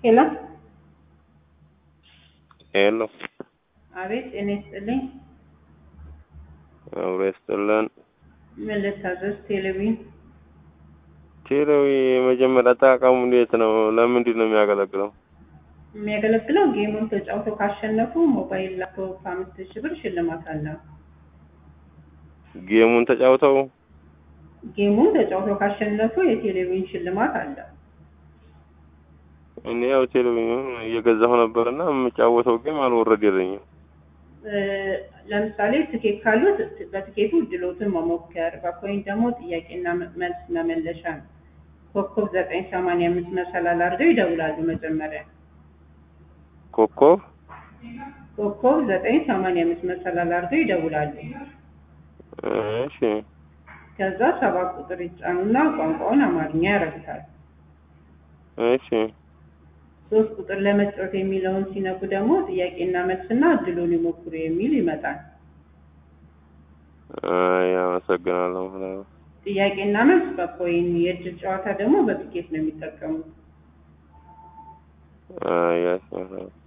ሄሎ ሄሎ አቤት፣ ጤና ይስጥልኝ። አብረስተለን ምን ልታዘዝ? ቴሌቪዥን ቴሌዊ መጀመሪያ አጠቃቀሙ እንዴት ነው? ለምንድን ነው የሚያገለግለው? የሚያገለግለው ጌሙን ተጫውተው ካሸነፉ ሞባይል ላፕቶፕ 5000 ብር ሽልማት አለው። ጌሙን ተጫውተው ካሸነፉ የቴሌቪዥን ሽልማት አለ። እኔ ያው ቴሌቪዥን እየገዛሁ ነበርና የምጫወተው ጌም አልወረደልኝም። ለምሳሌ ትኬት ካሉት በትኬቱ እድሎትን መሞከር፣ በኮይን ደግሞ ጥያቄና መልስ መመለሻ ነው። ኮከብ 985 መሰላል አድርገው ይደውላሉ። መጀመሪያ ኮከብ 985 መሰላል አድርገው ይደውላሉ። እሺ፣ ከዛ 7 ቁጥር ይጫኑና ቋንቋውን አማርኛ ያረጉታል። እሺ፣ 3 ቁጥር ለመጫወት የሚለውን ሲነኩ ደግሞ ጥያቄና መልስና እድሉን ይሞክሩ የሚል ይመጣል። አመሰግናለሁ። ጥያቄና መልስ በኮይን፣ የእድል ጨዋታ ደግሞ በትኬት ነው የሚጠቀሙት። ያስ